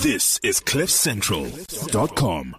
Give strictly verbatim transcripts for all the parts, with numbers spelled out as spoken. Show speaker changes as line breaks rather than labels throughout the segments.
This is cliff central dot com.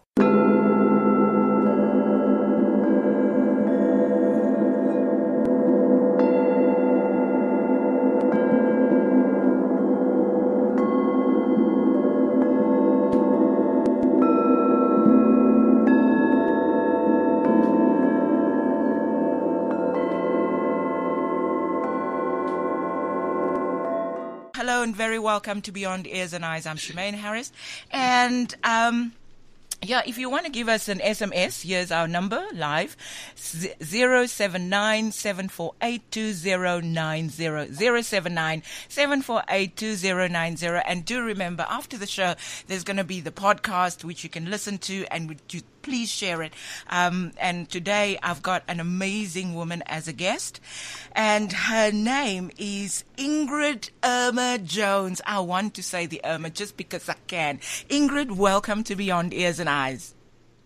Hello and very welcome to Beyond Ears and Eyes. I'm Shemaine Harris. And um, yeah, if you want to give us an S M S, here's our number live, zero seven nine, seven four eight, two zero nine zero, zero seven nine, seven four eight, two zero nine zero. And do remember, after the show, there's going to be the podcast, which you can listen to, and would you please share it. Um, and today I've got an amazing woman as a guest, and her name is Ingrid Irma Jones. I want to say the Irma just because I can. Ingrid, welcome to Beyond Ears and Eyes.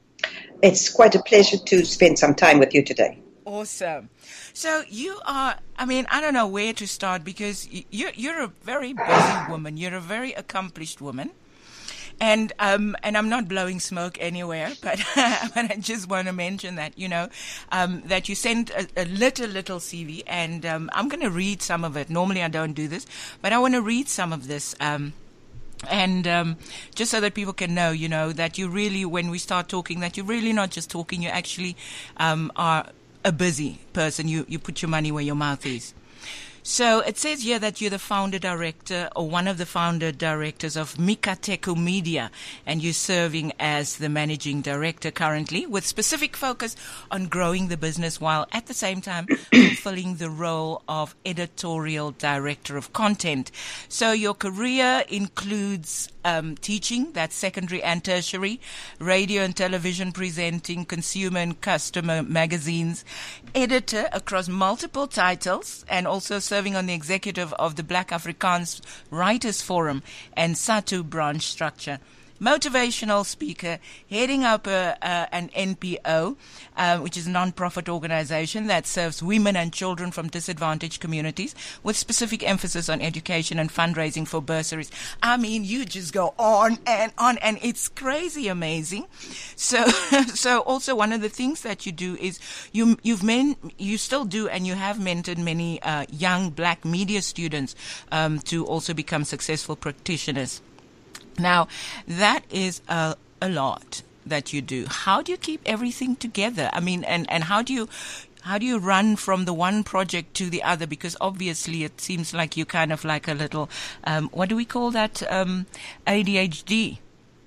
It's quite a pleasure to spend some time with you today.
Awesome. So you are, I mean, I don't know where to start because you're, you're a very busy woman. You're a very accomplished woman. And um, and I'm not blowing smoke anywhere, but, but I just want to mention that, you know, um, that you sent a, a little, little C V, and um, I'm going to read some of it. Normally I don't do this, but I want to read some of this, um, and um, just so that people can know, you know, that you really, when we start talking, that you're really not just talking, you actually um, are a busy person. You, you put your money where your mouth is. So it says here that you're the founder director or one of the founder directors of Mikateku Media, and you're serving as the managing director currently with specific focus on growing the business while at the same time fulfilling the role of editorial director of content. So your career includes um, teaching, that's secondary and tertiary, radio and television presenting, consumer and customer magazines, editor across multiple titles, and also serving on the executive of the Black Afrikaans Writers Forum and SATU branch structure. Motivational speaker, heading up a, uh, an N P O, uh, which is a non-profit organization that serves women and children from disadvantaged communities with specific emphasis on education and fundraising for bursaries. I mean, you just go on and on, and it's crazy amazing. So, so also one of the things that you do is you, you've men, you still do, and you have mentored many uh, young black media students um, to also become successful practitioners. Now, that is a, a lot that you do. How do you keep everything together? I mean, and, and how do you how do you run from the one project to the other? Because obviously it seems like you kind of like a little, um, what do we call that, um, A D H D?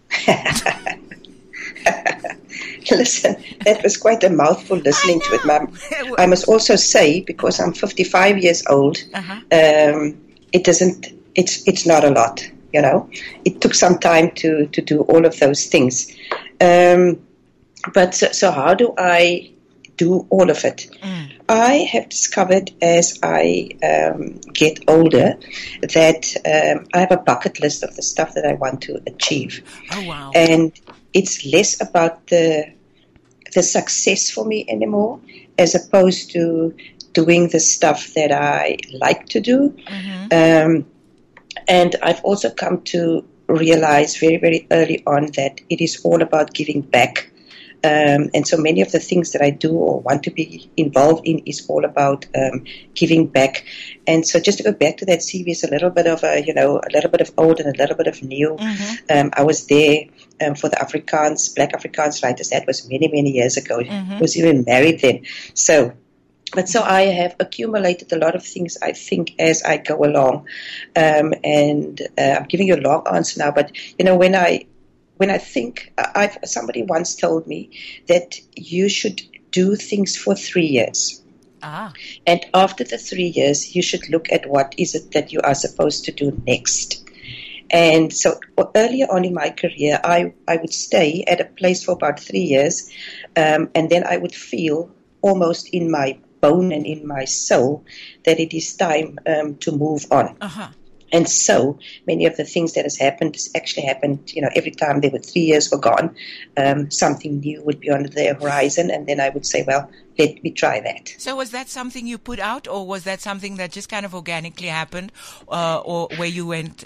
Listen, that was quite a mouthful listening to it, Ma'am. I must also say, because I'm fifty-five years old, uh-huh. um, it doesn't, it's it's not a lot. You know, it took some time to, to do all of those things. Um, but so, so how do I do all of it? Mm. I have discovered as I um, get older that um, I have a bucket list of the stuff that I want to achieve.
Oh, wow.
And it's less about the the success for me anymore, as opposed to doing the stuff that I like to do. Mm-hmm. Um, And I've also come to realize very, very early on that it is all about giving back. Um, and so many of the things that I do or want to be involved in is all about um, giving back. And so just to go back to that C V, is a little bit of a, you know, a little bit of old and a little bit of new. Mm-hmm. Um, I was there um, for the Afrikaans, Black Afrikaans Writers. That was many, many years ago. Mm-hmm. I was even married then. So But so I have accumulated a lot of things, I think, as I go along. Um, and uh, I'm giving you a long answer now, but, you know, when I when I think, I've, somebody once told me that you should do things for three years. Ah. And after the three years, you should look at what is it that you are supposed to do next. And so earlier on in my career, I, I would stay at a place for about three years, um, and then I would feel almost in my bone and in my soul that it is time um, to move on. Uh-huh. And so many of the things that has happened has actually happened, you know, every time there were three years were gone, um, something new would be on the horizon, and then I would say, well, let me try that.
So was that something you put out, or was that something that just kind of organically happened, uh, or where you went,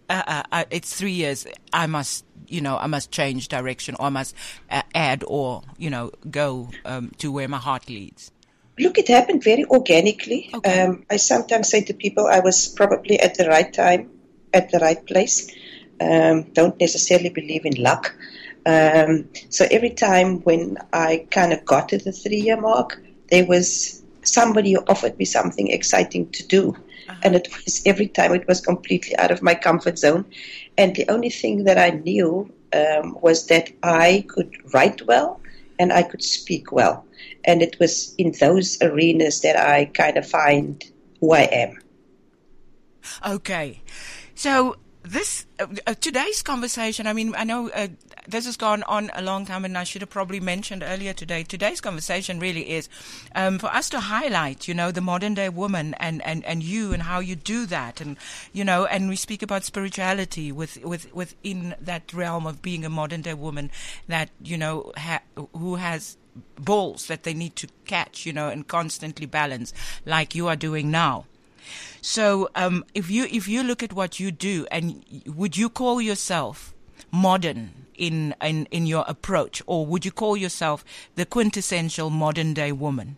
uh, uh, uh, it's three years, I must, you know, I must change direction, or I must uh, add, or, you know, go um, to where my heart leads?
Look, it happened very organically.
Okay.
Um, I sometimes say to people I was probably at the right time, at the right place. Um, don't necessarily believe in luck. Um, so every time when I kind of got to the three-year mark, there was somebody who offered me something exciting to do. Uh-huh. And it was every time it was completely out of my comfort zone. And the only thing that I knew um, was that I could write well and I could speak well. And it was in those arenas that I kind of find who I am.
Okay. So this uh, uh, today's conversation, I mean, I know uh, this has gone on a long time, and I should have probably mentioned earlier today, today's conversation really is um, for us to highlight, you know, the modern day woman and, and, and you and how you do that. And, you know, and we speak about spirituality with, with, within that realm of being a modern day woman that, you know, ha- who has balls that they need to catch, you know, and constantly balance like you are doing now. So um, if you if you look at what you do, and would you call yourself modern in, in in your approach, or would you call yourself the quintessential modern day woman?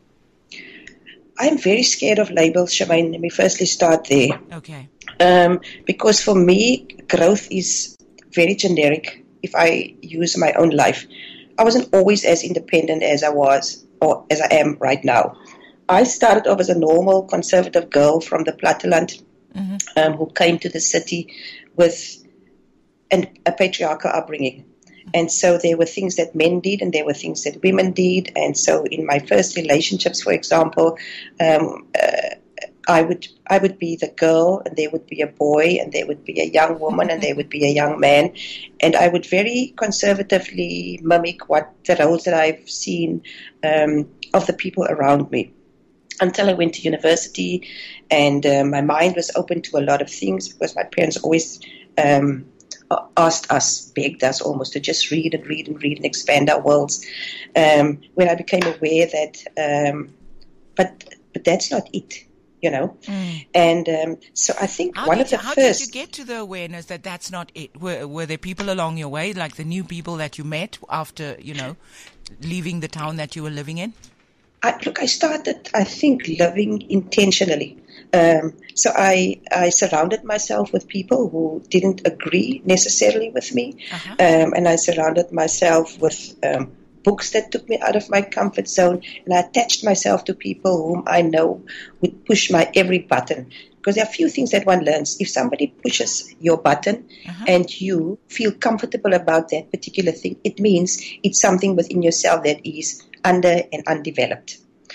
I'm very scared of labels, Shemaine. Let me firstly start there.
Okay.
Um, because for me, growth is very generic. If I use my own life, I wasn't always as independent as I was or as I am right now. I started off as a normal conservative girl from the platteland mm-hmm. um, who came to the city with an, a patriarchal upbringing. Mm-hmm. And so there were things that men did and there were things that women did. And so in my first relationships, for example, um, uh, I would I would be the girl and there would be a boy and there would be a young woman and there would be a young man. And I would very conservatively mimic what the roles that I've seen um, of the people around me. Until I went to university, and uh, my mind was open to a lot of things because my parents always um, asked us, begged us almost to just read and read and read and expand our worlds. Um, when I became aware that, um, but but that's not it, you know. Mm. And um, so I think
how
one
did,
of the
how
first.
How did you get to the awareness that that's not it? Were were there people along your way, like the new people that you met after, you know, leaving the town that you were living in?
I, look, I started, I think, living intentionally. Um, so I, I surrounded myself with people who didn't agree necessarily with me. Uh-huh. Um, and I surrounded myself with um, books that took me out of my comfort zone. And I attached myself to people whom I know would push my every button. Because there are a few things that one learns. If somebody pushes your button uh-huh. and you feel comfortable about that particular thing, it means it's something within yourself that is under and undeveloped.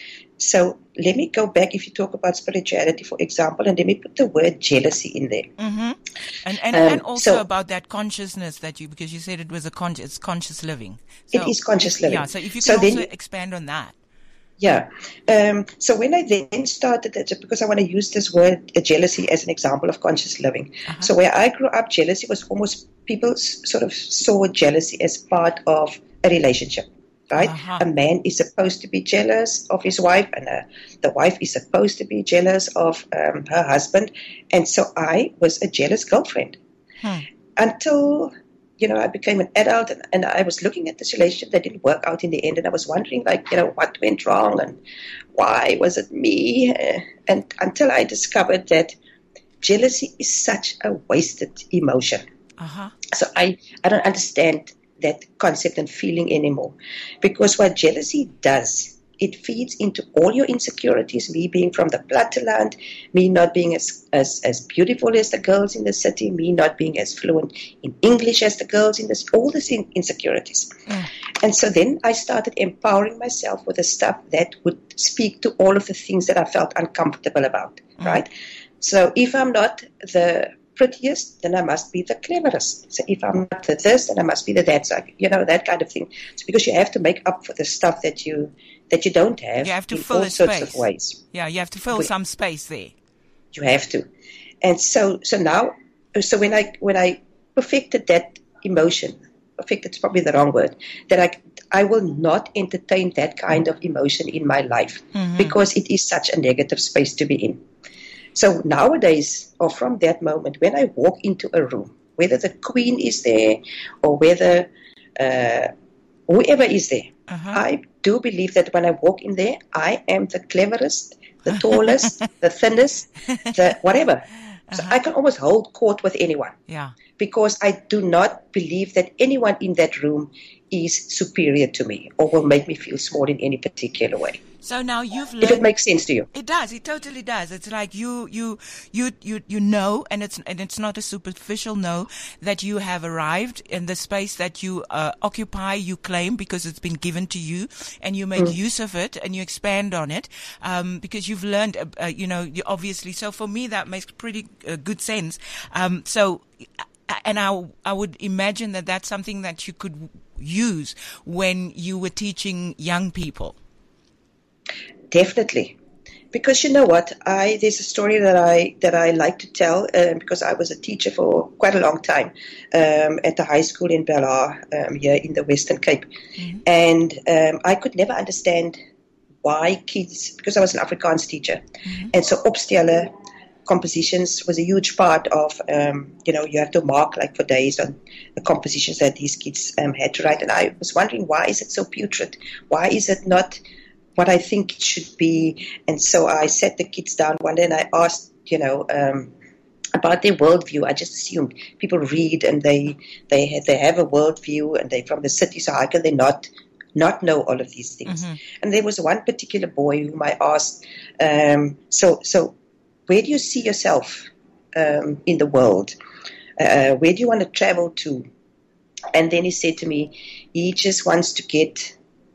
So let me go back, if you talk about spirituality, for example, and let me put the word jealousy in there.
Mm-hmm. And and, um, and also so, about that consciousness that you, because you said it was a con- it's conscious living. So
it is conscious living.
Yeah, so if you can
so
also
then,
expand on that.
Yeah. Um, so when I then started, because I want to use this word uh, jealousy as an example of conscious living. Uh-huh. So where I grew up, jealousy was almost, people s- sort of saw jealousy as part of a relationship. Right? Uh-huh. A man is supposed to be jealous of his wife, and uh, the wife is supposed to be jealous of um, her husband. And so I was a jealous girlfriend hmm. until, you know, I became an adult, and, and I was looking at this relationship that didn't work out in the end. And I was wondering, like, you know, what went wrong and why was it me? Uh, and until I discovered that jealousy is such a wasted emotion. Uh-huh. So I, I don't understand that concept and feeling anymore. Because what jealousy does, it feeds into all your insecurities, me being from the platteland, me not being as, as, as beautiful as the girls in the city, me not being as fluent in English as the girls in this, all these insecurities. Mm. And so then I started empowering myself with the stuff that would speak to all of the things that I felt uncomfortable about, mm. right? So if I'm not the prettiest, then I must be the cleverest. So if I'm not the this, then I must be the that. So, you know, that kind of thing. So because you have to make up for the stuff that you that you don't have.
You have to
in
fill
all
a
sorts
space.
of ways.
Yeah, you have to fill
we,
some space there.
You have to. And so so now so when I when I perfected that emotion, perfected is probably the wrong word, that I I will not entertain that kind of emotion in my life mm-hmm. because it is such a negative space to be in. So nowadays, or from that moment, when I walk into a room, whether the queen is there or whether uh, whoever is there, uh-huh. I do believe that when I walk in there, I am the cleverest, the tallest, the thinnest, the whatever. So uh-huh. I can almost hold court with anyone.
Yeah.
Because I do not believe that anyone in that room is superior to me or will make me feel small in any particular way.
So now you've learned.
If it makes sense to you.
It does. It totally does. It's like you, you, you, you, you know, and it's, and it's not a superficial know that you have arrived in the space that you uh, occupy, you claim because it's been given to you and you make mm. use of it and you expand on it, um, because you've learned, uh, uh, you know, you obviously. So for me, that makes pretty uh, good sense. Um, so, and I, I would imagine that that's something that you could use when you were teaching young people.
Definitely, because you know what, I there's a story that I that I like to tell uh, because I was a teacher for quite a long time um, at the high school in Bella um, here in the Western Cape, mm-hmm. and um, I could never understand why kids, because I was an Afrikaans teacher, mm-hmm. and so opstellen compositions was a huge part of um, you know you have to mark like for days on the compositions that these kids um, had to write, and I was wondering why is it so putrid? Why is it not what I think it should be? And so I sat the kids down one day and I asked, you know, um, about their worldview. I just assumed people read and they they have, they have a worldview and they're from the city, so how can they not not know all of these things? Mm-hmm. And there was one particular boy whom I asked, um, so so where do you see yourself um, in the world? Uh, where do you want to travel to? And then he said to me, he just wants to get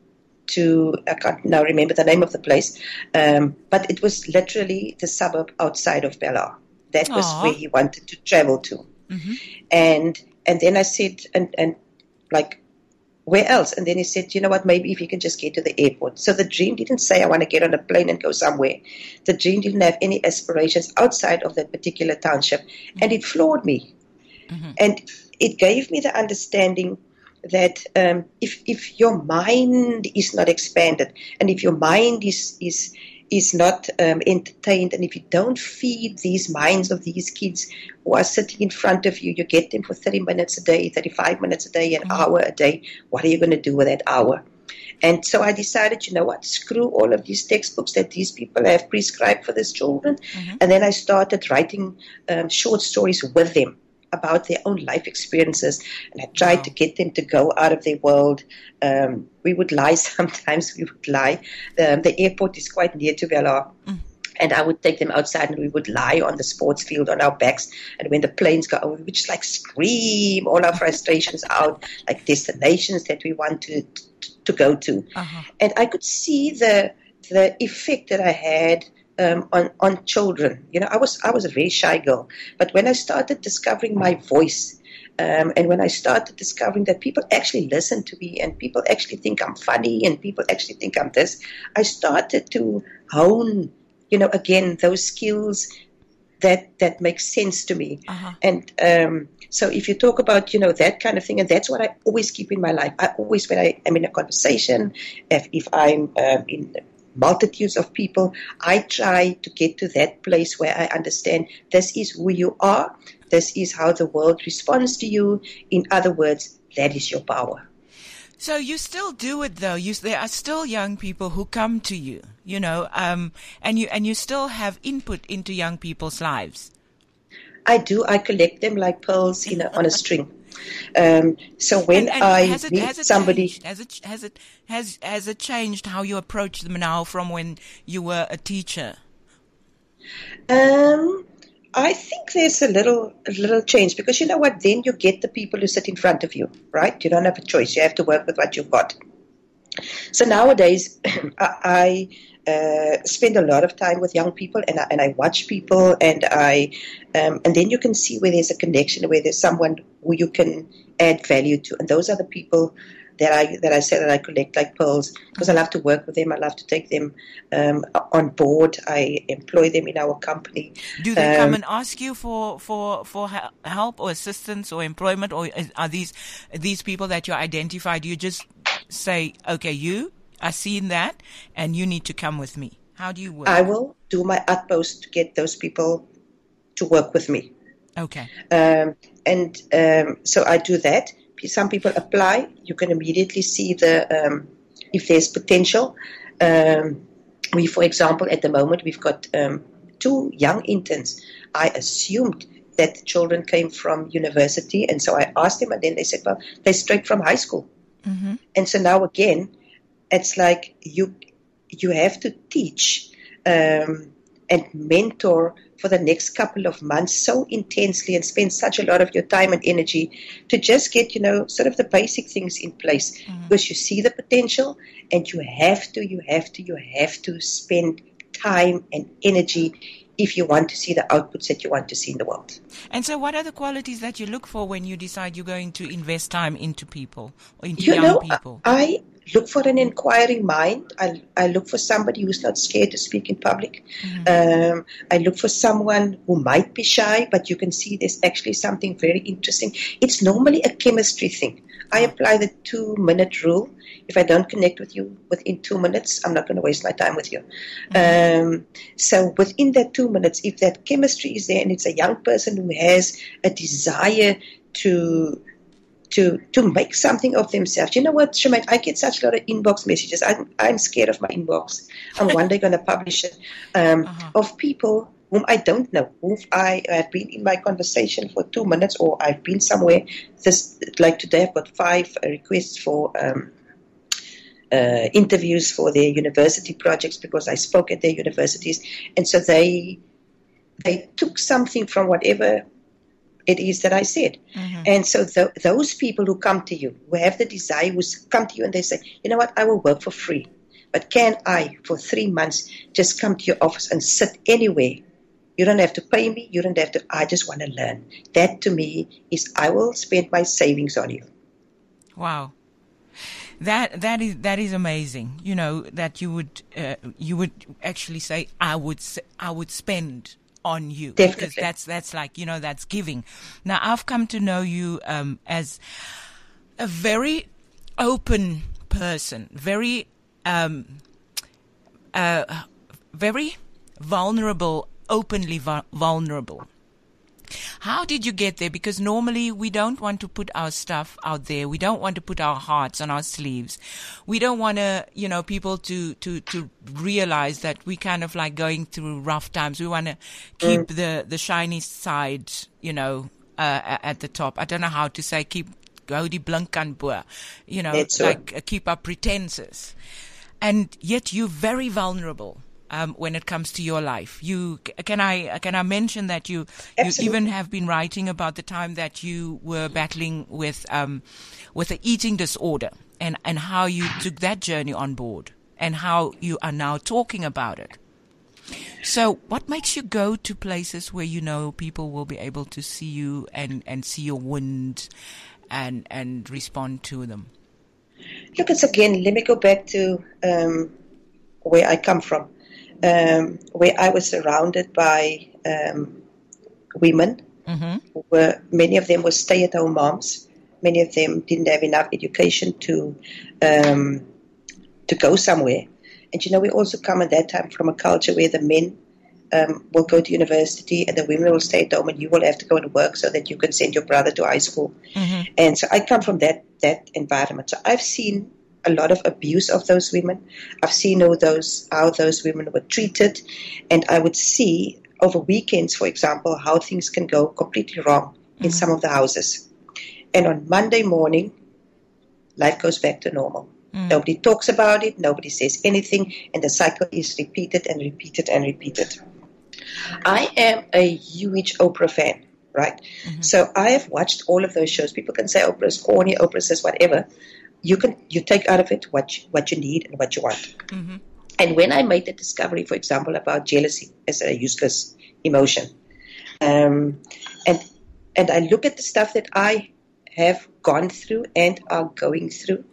to, I can't now remember the name of the place, um, but it was literally the suburb outside of Bella. That was Aww. Where he wanted to travel to. Mm-hmm. And and then I said, and, and like, where else? And then he said, you know what, maybe if you can just get to the airport. So the dream didn't say I want to get on a plane and go somewhere. The dream didn't have any aspirations outside of that particular township. Mm-hmm. And it floored me. Mm-hmm. And it gave me the understanding that um, if if your mind is not expanded and if your mind is is is not um, entertained, and if you don't feed these minds of these kids who are sitting in front of you, you get them for thirty minutes a day, thirty-five minutes a day, an mm-hmm. hour a day, what are you going to do with that hour? And so I decided, you know what, screw all of these textbooks that these people have prescribed for these children. Mm-hmm. And then I started writing um, short stories with them about their own life experiences, and I tried wow. to get them to go out of their world. Um, we would lie sometimes, we would lie. Um, the airport is quite near to Bella, mm. and I would take them outside and we would lie on the sports field on our backs, and when the planes go over, we would just like scream all our frustrations out, like destinations that we want to, to, to go to. Uh-huh. And I could see the the effect that I had Um, on, on children. You know, I was I was a very shy girl, but when I started discovering my voice, um, and when I started discovering that people actually listen to me and people actually think I'm funny and people actually think I'm this, I started to hone, you know, again those skills that that make sense to me. Uh-huh. And um, so if you talk about, you know, that kind of thing, and that's what I always keep in my life. I always, when I am in a conversation, if, if I'm um, in multitudes of people, I try to get to that place where I understand this is who you are, this is how the world responds to you. In other words, that is your power.
So you still do it though. You, there are still young people who come to you, you know, um, and you and you still have input into young people's lives.
I do. I collect them like pearls in a, on a string. Um, so when
and, and
I
has it,
meet
has it
somebody,
changed? has it has it has has it changed how you approach them now from when you were a teacher?
Um, I think there's a little a little change, because you know what? Then you get the people who sit in front of you, right? You don't have a choice. You have to work with what you've got. So nowadays, I. Uh, spend a lot of time with young people, and I, and I watch people, and I, um, and then you can see where there's a connection, where there's someone who you can add value to, and those are the people that I that I say that I collect like pearls, because I love to work with them. I love to take them um, on board. I employ them in our company.
Do they um, come and ask you for for for help or assistance or employment, or are these these people that you identify? Do you just say, okay, you? I've seen that, and you need to come with me? How do you work?
I will do my utmost to get those people to work with me.
Okay.
Um, and um, so I do that. Some people apply. You can immediately see the um, if there's potential. Um, we, for example, at the moment, we've got um, two young interns. I assumed that the children came from university, and so I asked them, and then they said, well, they're straight from high school.
Mm-hmm.
And so now again, it's like you you have to teach um, and mentor for the next couple of months so intensely and spend such a lot of your time and energy to just get, you know, sort of the basic things in place, mm-hmm. because you see the potential, and you have to, you have to, you have to spend time and energy if you want to see the outputs that you want to see in the world.
And so what are the qualities that you look for when you decide you're going to invest time into people or into
you
young
know,
people?
I look for an inquiring mind. I, I look for somebody who's not scared to speak in public. Mm-hmm. Um, I look for someone who might be shy, but you can see there's actually something very interesting. It's normally a chemistry thing. I apply the two-minute rule. If I don't connect with you within two minutes, I'm not going to waste my time with you. Mm-hmm. Um, so within that two minutes, if that chemistry is there and it's a young person who has a desire to to to make something of themselves. You know what, Shemaine, I get such a lot of inbox messages. I'm, I'm scared of my inbox. I'm one day going to publish it, um, uh-huh. of people whom I don't know, whom I have been in my conversation for two minutes, or I've been somewhere. This, like today, I've got five requests for um, uh, interviews for their university projects because I spoke at their universities. And so they they took something from whatever it is that I said. Mm-hmm. And so th- those people who come to you, who have the desire, who come to you and they say, you know what, I will work for free. But can I, for three months, just come to your office and sit anywhere? You don't have to pay me. You don't have to. I just want to learn. That to me is I will spend my savings on you.
Wow. That that is that is amazing. You know, that you would uh, you would actually say I would I would spend on you.
Definitely.
Because that's that's like, you know, that's giving. Now I've come to know you um, as a very open person, very um, uh, very vulnerable, openly vu- vulnerable. How did you get there? Because normally we don't want to put our stuff out there. We don't want to put our hearts on our sleeves. We don't want to, you know, people to, to, to realize that we kind of like going through rough times. We want to keep mm. the, the shiny side, you know, uh, at the top. I don't know how to say keep, go die blink aan bo, you know,
It's
like uh, keep up pretenses. And yet you're very vulnerable. Um, when it comes to your life, you can I can I mention that you
Absolutely.
you even have been writing about the time that you were battling with um, with an eating disorder, and, and how you took that journey on board, and how you are now talking about it. So, what makes you go to places where you know people will be able to see you and, and see your wounds and and respond to them?
Look, it's again. Let me go back to um, where I come from. Um, where I was surrounded by um, women, mm-hmm. who were, many of them were stay-at-home moms. Many of them didn't have enough education to um, to go somewhere. And you know, we also come at that time from a culture where the men um, will go to university and the women will stay at home, and you will have to go and work so that you can send your brother to high school. Mm-hmm. And so I come from that that environment. So I've seen a lot of abuse of those women. I've seen how those how those women were treated, and I would see over weekends, for example, how things can go completely wrong in mm-hmm. some of the houses. And on Monday morning, life goes back to normal. Mm. Nobody talks about it, nobody says anything, and the cycle is repeated and repeated and repeated. I am a huge Oprah fan, right? Mm-hmm. So I have watched all of those shows. People can say Oprah is corny, Oprah says whatever. You can you take out of it what you, what you need and what you want. Mm-hmm. And when I made the discovery, for example, about jealousy as a useless emotion, um, and and I look at the stuff that I have gone through and are going through,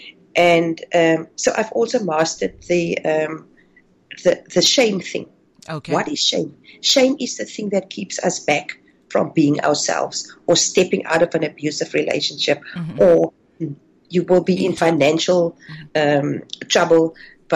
and um, so I've also mastered the um, the the shame thing.
Okay.
What is shame? Shame is the thing that keeps us back from being ourselves, or stepping out of an abusive relationship, mm-hmm. or you will be in financial um, trouble, but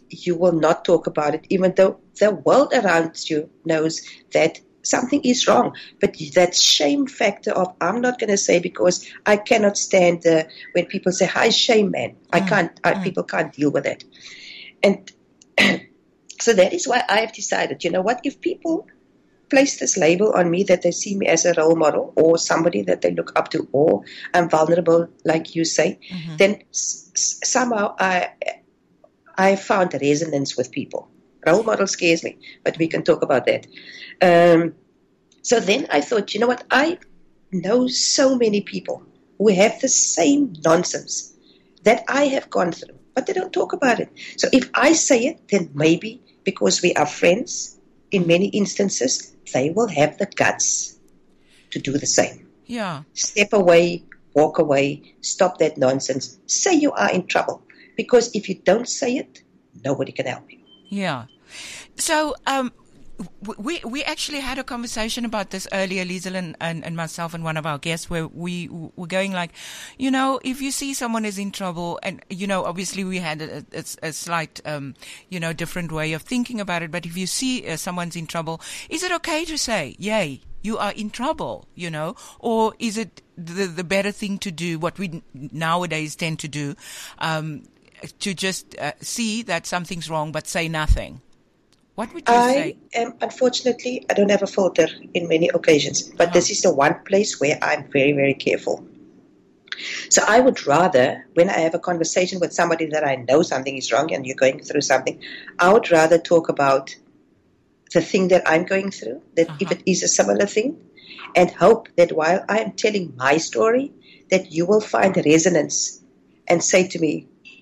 you will not talk about it, even though the world around you knows that something is wrong. But that shame factor of, I'm not going to say, because I cannot stand uh, when people say, hi, shame, man. I
Mm.
can't, I,
Mm.
people can't deal with that. And so that is why I have decided, you know what, if people place this label on me that they see me as a role model or somebody that they look up to, or I'm vulnerable, like you say,
Mm-hmm.
then s- s- somehow I I found resonance with people. Role model scares me, but we can talk about that. Um, so then I thought, you know what, I know so many people who have the same nonsense that I have gone through, but they don't talk about it. So if I say it, then maybe because we are friends, in many instances, they will have the guts to do the same.
Yeah.
Step away, walk away, stop that nonsense. Say you are in trouble. Because if you don't say it, nobody can help you.
Yeah. So, um, w- we we actually had a conversation about this earlier, Liesel and, and, and myself and one of our guests, where we were going like, you know, if you see someone is in trouble, and, you know, obviously we had a, a, a slight, um, you know, different way of thinking about it, but if you see uh, someone's in trouble, is it okay to say, yay, you are in trouble, you know, or is it the, the better thing to do, what we nowadays tend to do, um, to just uh, see that something's wrong but say nothing? What would you
I
say?
am, unfortunately, I don't have a filter in many occasions, but
Uh-huh.
this is the one place where I'm very, very careful. So I would rather, when I have a conversation with somebody that I know something is wrong and you're going through something, I would rather talk about the thing that I'm going through, that if
Uh-huh.
it is a similar thing, and hope that while I am telling my story, that you will find resonance and say to me,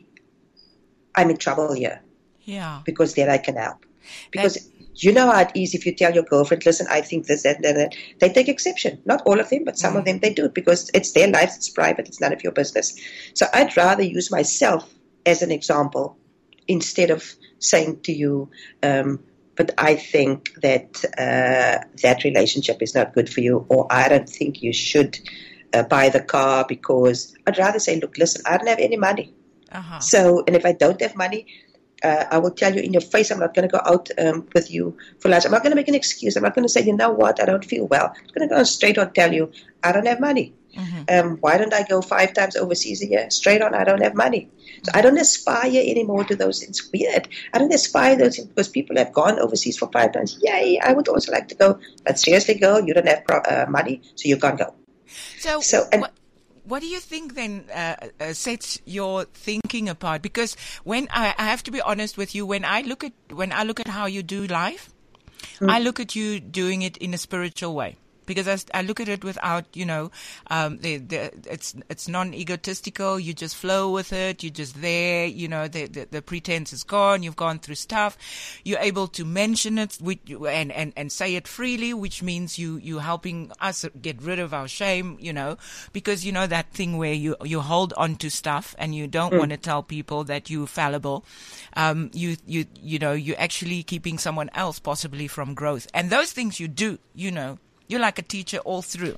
I'm in trouble here,
Yeah.
because then I can help. Because you know how it is if you tell your girlfriend, listen, I think this, that, that, that. They take exception. Not all of them, but some
Mm.
of them they do, because it's their life, it's private, it's none of your business. So I'd rather use myself as an example instead of saying to you, um, but I think that uh, that relationship is not good for you, or I don't think you should uh, buy the car, because I'd rather say, look, listen, I don't have any money.
Uh-huh.
So, and if I don't have money, uh, I will tell you in your face, I'm not going to go out um, with you for lunch. I'm not going to make an excuse. I'm not going to say, you know what, I don't feel well. I'm going to go straight on tell you, I don't have money.
Mm-hmm.
Um, why don't I go five times overseas a year? Straight on, I don't have money. So I don't aspire anymore to those. It's weird. I don't aspire to those things because people have gone overseas for five times. Yay, I would also like to go. But seriously, girl, you don't have pro- uh, money, so you can't go.
So,
So, and-
what, what do you think then uh, uh, sets your thinking apart? Because when I, I have to be honest with you, when I look at when I look at how you do life,
Mm.
I look at you doing it in a spiritual way. Because I, I look at it without, you know, um, the, the, it's it's non-egotistical. You just flow with it. You're just there. You know, the, the, the pretense is gone. You've gone through stuff. You're able to mention it with, and, and, and say it freely, which means you, you're helping us get rid of our shame, you know, because, you know, that thing where you, you hold on to stuff and you don't
Mm.
want to tell people that you're fallible. Um, you, you, you know, you're actually keeping someone else possibly from growth. And those things you do, you know. You're like a teacher all through.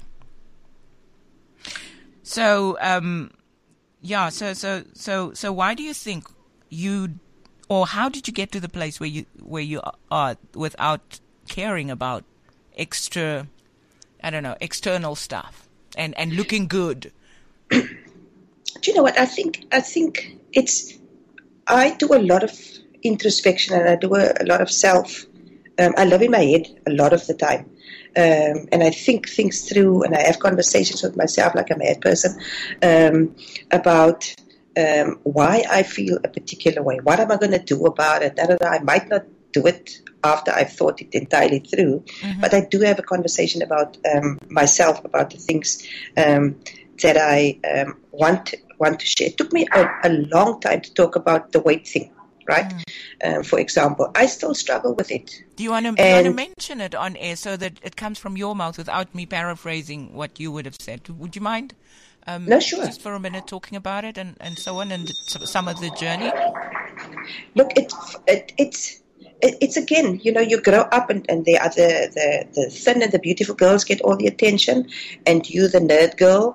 So, um, yeah. So, so, so, so, why do you think you, or how did you get to the place where you where you are without caring about extra, I don't know, external stuff and and looking good?
Do you know what? I think I think it's. I do a lot of introspection and I do a, a lot of self. Um, I live in my head a lot of the time. Um, and I think things through, and I have conversations with myself like a mad person um, about um, why I feel a particular way. What am I going to do about it? I, I might not do it after I've thought it entirely through, mm-hmm. but I do have a conversation about um, myself, about the things um, that I um, want want to share. It took me a, a long time to talk about the weight thing. Right? Mm. Um, for example, I still struggle with it.
Do you want to, do you want to mention it on air so that it comes from your mouth without me paraphrasing what you would have said? Would you mind? Um,
no, sure.
Just for a minute talking about it and, and so on, and some of the journey.
Look, it, it it's it, it's again, you know, you grow up and, and the other the, the thin and the beautiful girls get all the attention, and you, the nerd girl,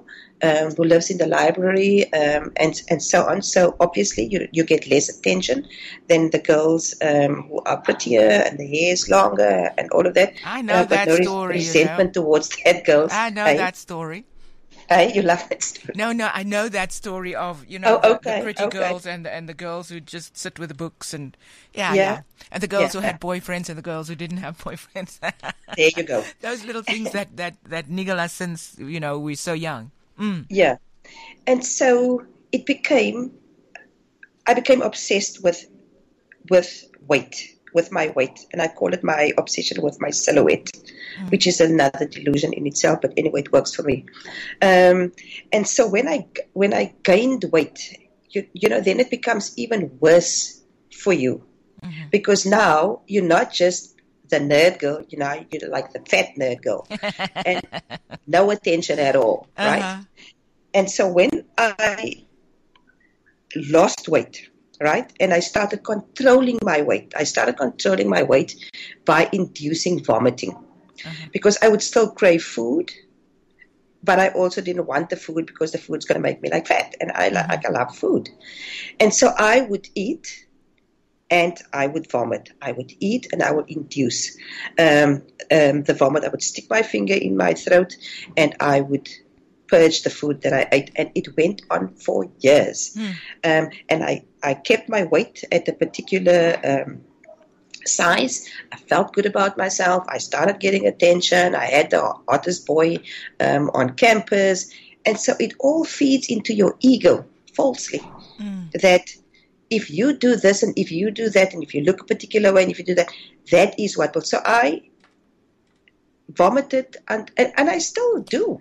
um, who lives in the library, um, and and so on. So obviously you you get less attention than the girls um, who are prettier and the hair is longer and all of that.
I know
and I've
that
got no
story.
resentment
You know?
towards that girls.
I know
hey?
that story.
Hey, you love that story.
No, no, I know that story of, you know,
Oh,
the,
okay,
the pretty
okay.
girls and the, and the girls who just sit with the books and, yeah,
Yeah.
yeah. And the girls
Yeah,
who had
yeah.
boyfriends and the girls who didn't have boyfriends.
There you go.
Those little things that, that, that niggle us since, you know, we're so young. Mm.
Yeah. And so it became, I became obsessed with, with weight, with my weight. And I call it my obsession with my silhouette, mm. which is another delusion in itself. But anyway, it works for me. Um, and so when I, when I gained weight, you, you know, then it becomes even worse for you, mm-hmm. because now you're not just the nerd girl, you know, you're like the fat nerd girl and no attention at all, uh-huh. right? And so when I lost weight, right, and I started controlling my weight, I started controlling my weight by inducing vomiting, uh-huh. because I would still crave food, but I also didn't want the food because the food's going to make me like fat, and I uh-huh. like I love food, and so I would eat. And I would vomit. I would eat and I would induce um, um, the vomit. I would stick my finger in my throat and I would purge the food that I ate. And it went on for years. Mm. Um, and I, I kept my weight at a particular um, size. I felt good about myself. I started getting attention. I had the hottest boy um, on campus. And so it all feeds into your ego falsely, mm. that if you do this and if you do that and if you look a particular way and if you do that, that is what will. So I vomited and, and, and I still do.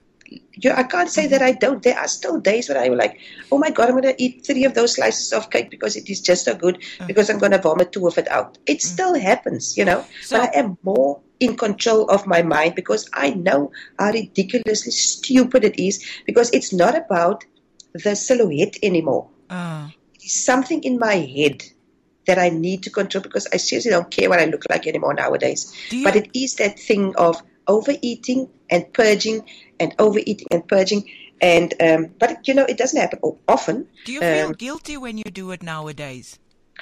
You, I can't say that I don't. There are still days when I'm like, oh my God, I'm going to eat three of those slices of cake because it is just so good, because I'm going to vomit two of it out. It still happens, you know, so, but I am more in control of my mind because I know how ridiculously stupid it is, because it's not about the silhouette anymore. Uh. Something in my head that I need to control, because I seriously don't care what I look like anymore nowadays. But it is that thing of overeating and purging and overeating and purging. And um, but, you know, it doesn't happen often.
Do you feel um, guilty when you do it nowadays?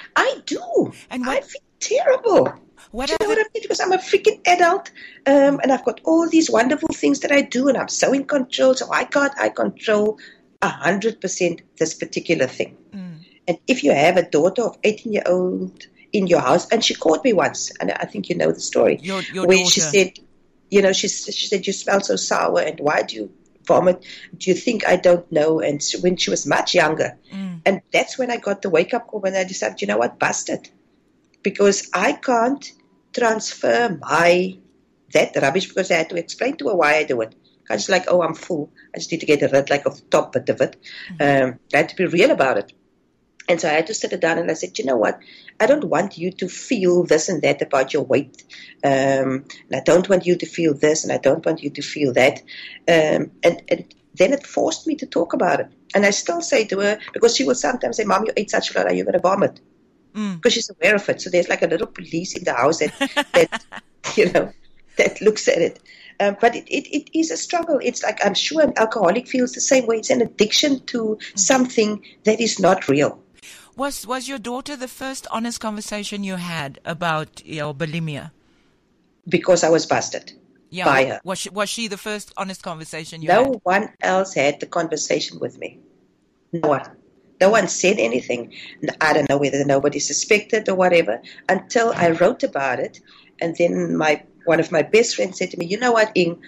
I do.
And what,
I feel terrible.
What
do you know what I mean? Because I'm a freaking adult um, and I've got all these wonderful things that I do and I'm so in control. So why can't I control one hundred percent this particular thing? Mm. And if you have a daughter of eighteen year old in your house, and she called me once, and I think you know the story,
your, your
where
daughter.
she said, you know, she, she said, you smell so sour, and why do you vomit? Do you think I don't know? And she, when she was much younger. Mm. And that's when I got the wake up call, when I decided, you know what, bust it. Because I can't transfer my, that rubbish, because I had to explain to her why I do it. I just like, oh, I'm full. I just need to get rid like of the top bit of it. Mm-hmm. Um, I had to be real about it. And so I had to sit it down and I said, you know what, I don't want you to feel this and that about your weight. Um, and I don't want you to feel this and I don't want you to feel that. Um, and, and then it forced me to talk about it. And I still say to her, because she will sometimes say, Mom, you ate such a lot, are you going to vomit? Mm. Because she's aware of it. So there's like a little police in the house that, that you know, that looks at it. Um, but it, it, it is a struggle. It's like, I'm sure an alcoholic feels the same way. It's an addiction to mm. something that is not real.
Was was your daughter the first honest conversation you had about your bulimia?
Because I was busted
yeah,
by her.
Was she, was she the first honest conversation you
no
had?
No one else had the conversation with me. No one. No one said anything. I don't know whether nobody suspected or whatever, until I wrote about it. And then my one of my best friends said to me, you know what, Ing,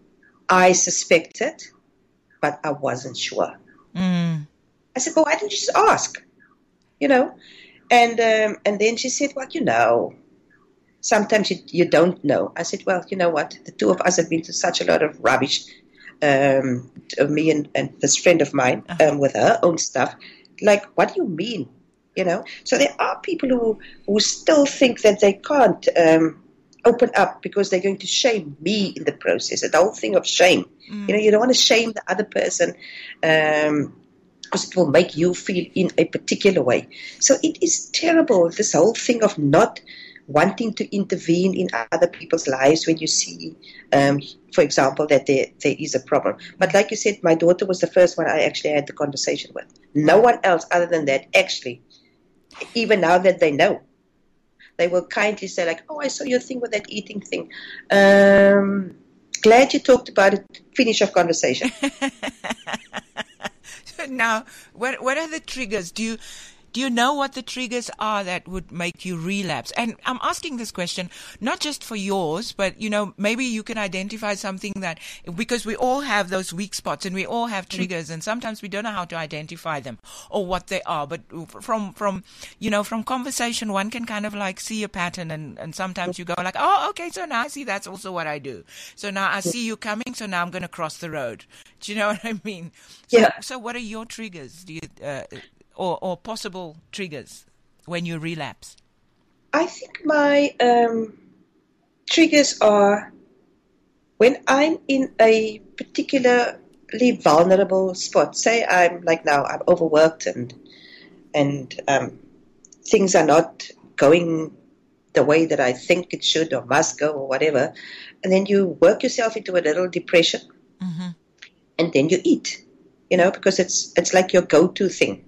I suspected, but I wasn't sure. Mm. I said, well, why didn't you just ask? You know, and um, and then she said, well, you know, sometimes you, you don't know. I said, well, you know what? The two of us have been through such a lot of rubbish, um, me and, and this friend of mine, um, with her own stuff. Like, what do you mean? You know, so there are people who, who still think that they can't um, open up because they're going to shame me in the process. The whole thing of shame. Mm. You know, you don't want to shame the other person. Um because it will make you feel in a particular way. So it is terrible, this whole thing of not wanting to intervene in other people's lives when you see, um, for example, that there, there is a problem. But like you said, my daughter was the first one I actually had the conversation with. No one else other than that, actually, even now that they know, they will kindly say like, oh, I saw your thing with that eating thing. Um, glad you talked about it. Finish of conversation.
Now, what what are the triggers? Do you do you know what the triggers are that would make you relapse? And I'm asking this question not just for yours, but you know, maybe you can identify something that, because we all have those weak spots and we all have triggers, mm-hmm. and sometimes we don't know how to identify them or what they are. But from from you know from conversation, one can kind of like see a pattern, and and sometimes you go like, oh, okay, so now I see that's also what I do. So now I see you coming, so now I'm going to cross the road. Do you know what I mean? So,
yeah.
So what are your triggers? Do you, uh, or, or possible triggers when you relapse?
I think my um, triggers are when I'm in a particularly vulnerable spot. Say I'm like now, I'm overworked and and um, things are not going the way that I think it should or must go or whatever. And then you work yourself into a little depression. Mm-hmm. And then you eat, you know, because it's it's like your go-to thing.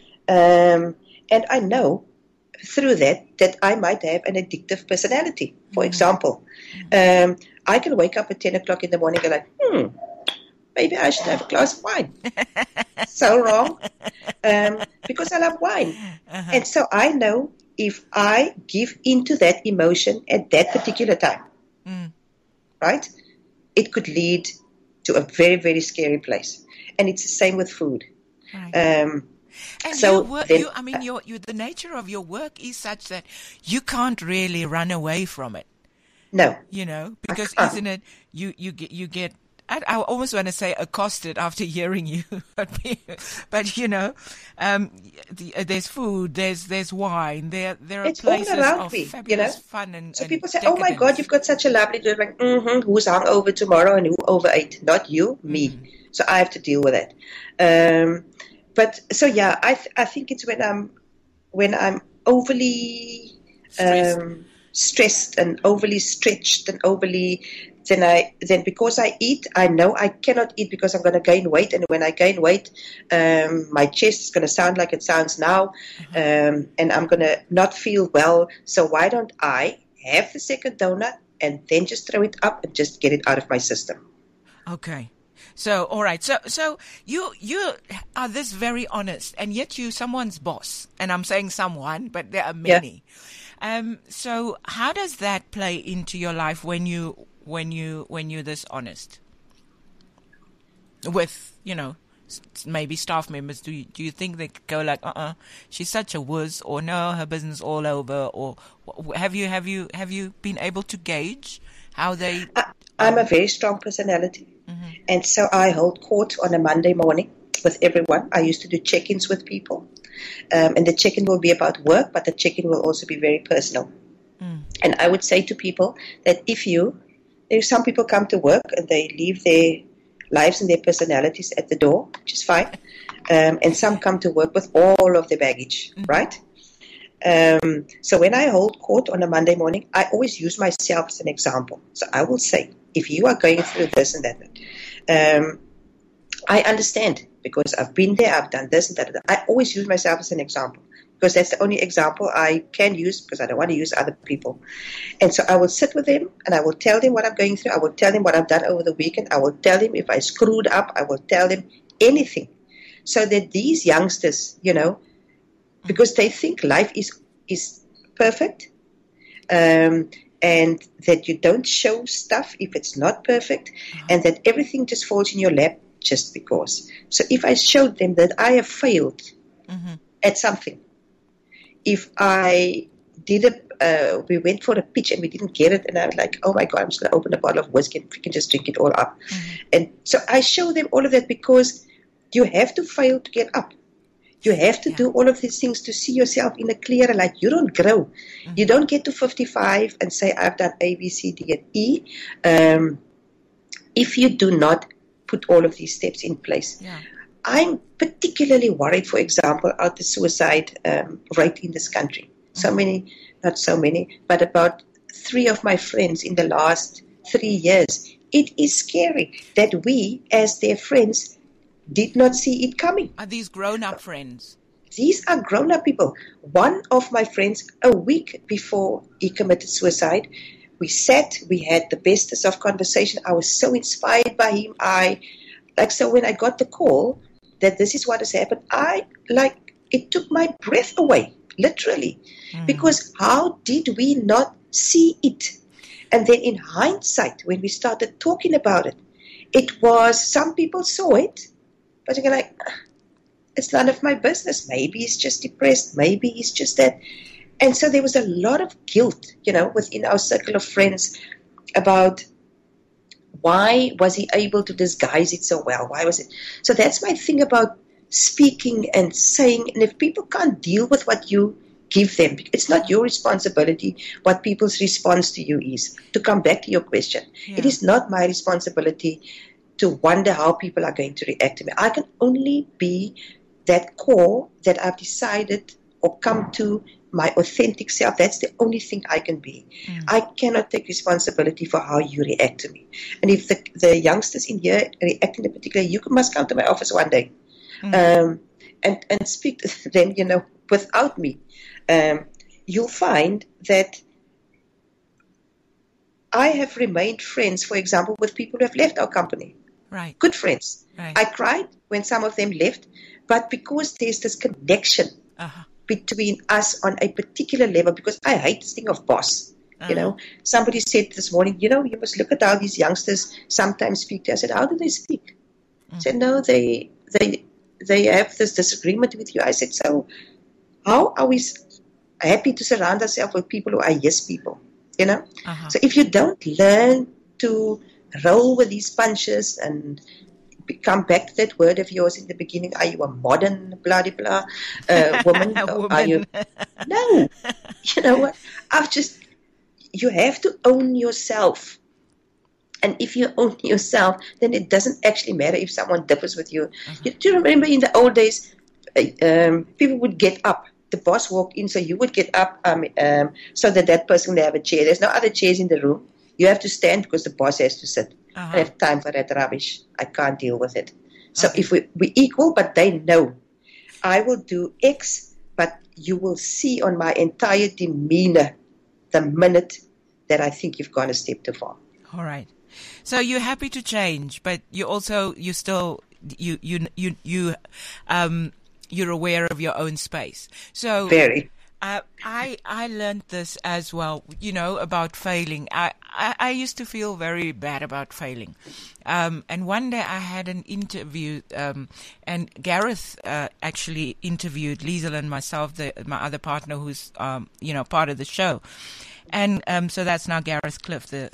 Um, and I know through that that I might have an addictive personality. For mm-hmm. example, um, I can wake up at ten o'clock in the morning and like, hmm, maybe I should have a glass of wine. So wrong, um, because I love wine. Uh-huh. And so I know if I give into that emotion at that particular time, mm. right, it could lead to a very, very scary place. And it's the same with food. Right. Um,
and
so
your work,
then,
you, I mean, your, your, the nature of your work is such that you can't really run away from it.
No.
You know, because isn't it, you, you get, you get, I, I almost want to say accosted after hearing you, but you know, um, the, uh, there's food, there's there's wine, there there are
it's
places
all around
of
me,
fabulous
you know?
fun and
so
and
people say,
decadence.
"Oh my God, you've got such a lovely day." Like, mm-hmm, who's hungover tomorrow and who overate? Not you, me. Mm-hmm. So I have to deal with that. Um, but so yeah, I th- I think it's when I'm when I'm overly
stressed.
Um, stressed and overly stretched and overly. Then I then because I eat, I know I cannot eat because I'm going to gain weight, and when I gain weight, um, my chest is going to sound like it sounds now, mm-hmm. um, and I'm going to not feel well. So why don't I have the second donut and then just throw it up and just get it out of my system?
Okay. So all right. So so you you are this very honest, and yet you someone's boss, and I'm saying someone, but there are many. Yeah. Um. So how does that play into your life when you when you when you're this honest with, you know, maybe staff members? Do you, do you think they go like, uh-uh, she's such a wuss, or no, her business all over, or have you have you have you been able to gauge how they?
I, I'm a very strong personality, mm-hmm. and so I hold court on a Monday morning with everyone. I used to do check-ins with people, um, and the check-in will be about work, but the check-in will also be very personal. Mm. And I would say to people that if you There's some people come to work and they leave their lives and their personalities at the door, which is fine. Um, and some come to work with all of their baggage, mm-hmm. right? Um, so when I hold court on a Monday morning, I always use myself as an example. So I will say, if you are going through this and that, um, I understand because I've been there, I've done this and that. I always use myself as an example. Because that's the only example I can use, because I don't want to use other people. And so I will sit with them and I will tell them what I'm going through. I will tell them what I've done over the weekend. I will tell them if I screwed up. I will tell them anything. So that these youngsters, you know, because they think life is is perfect, um, and that you don't show stuff if it's not perfect, mm-hmm. and that everything just falls in your lap just because. So if I showed them that I have failed mm-hmm. at something, if I did a, uh, we went for a pitch and we didn't get it, and I was like, oh my God, I'm just going to open a bottle of whiskey and we can just drink it all up. Mm-hmm. And so I show them all of that because you have to fail to get up. You have to yeah. do all of these things to see yourself in a clearer light. You don't grow. Mm-hmm. You don't get to fifty-five and say, I've done A, B, C, D, and E. Um, if you do not put all of these steps in place. Yeah. I'm particularly worried, for example, about the suicide um, rate in this country. So mm-hmm. many not so many, but about three of my friends in the last three years. It is scary that we, as their friends, did not see it coming.
Are these grown-up friends?
These are grown-up people. One of my friends, a week before he committed suicide, we sat, we had the bestest of conversation. I was so inspired by him. I, like, so when I got the call that this is what has happened, I, like, it took my breath away, literally. Mm. Because how did we not see it? And then in hindsight, when we started talking about it, it was, some people saw it, but you're like, it's none of my business. Maybe he's just depressed. Maybe he's just that. And so there was a lot of guilt, you know, within our circle of friends about why was he able to disguise it so well? Why was it? So that's my thing about speaking and saying, and if people can't deal with what you give them, it's not your responsibility what people's response to you is. To come back to your question, yeah. It is not my responsibility to wonder how people are going to react to me. I can only be that core that I've decided or come to my authentic self. That's the only thing I can be. Mm. I cannot take responsibility for how you react to me. And if the, the youngsters in here react in a particular, you must come to my office one day mm. um, and, and speak to them, you know, without me. Um, you'll find that I have remained friends, for example, with people who have left our company.
Right.
Good friends.
Right.
I cried when some of them left, but because there's this connection uh-huh. between us on a particular level, because I hate this thing of boss. Uh-huh. You know, somebody said this morning, you know, you must look at how these youngsters sometimes speak to us. I said, how do they speak? Mm-hmm. I said, no, they, they, they have this disagreement with you. I said, so how are we happy to surround ourselves with people who are yes people, you know? Uh-huh. So if you don't learn to roll with these punches and come back to that word of yours in the beginning, are you a modern blah blah blah uh, woman?
woman.
Are you? No. You know what? I've just, you have to own yourself. And if you own yourself, then it doesn't actually matter if someone differs with you. Uh-huh. You do you remember in the old days, uh, um, people would get up. The boss walked in, so you would get up um, um, so that that person would have a chair. There's no other chairs in the room. You have to stand because the boss has to sit. Uh-huh. I don't have time for that rubbish. I can't deal with it. So okay. if we, we equal, but they know. I will do X, but you will see on my entire demeanor the minute that I think you've gone a step too far.
All right. So you're happy to change, but you also, you still, you, you, you, you, um, you're aware of your own space. So
very.
Uh, I I learned this as well, you know, about failing. I, I, I used to feel very bad about failing. Um, and one day I had an interview, um, and Gareth uh, actually interviewed Liesel and myself, the, my other partner who's, um, you know, part of the show. And um, so that's now Gareth Cliff. The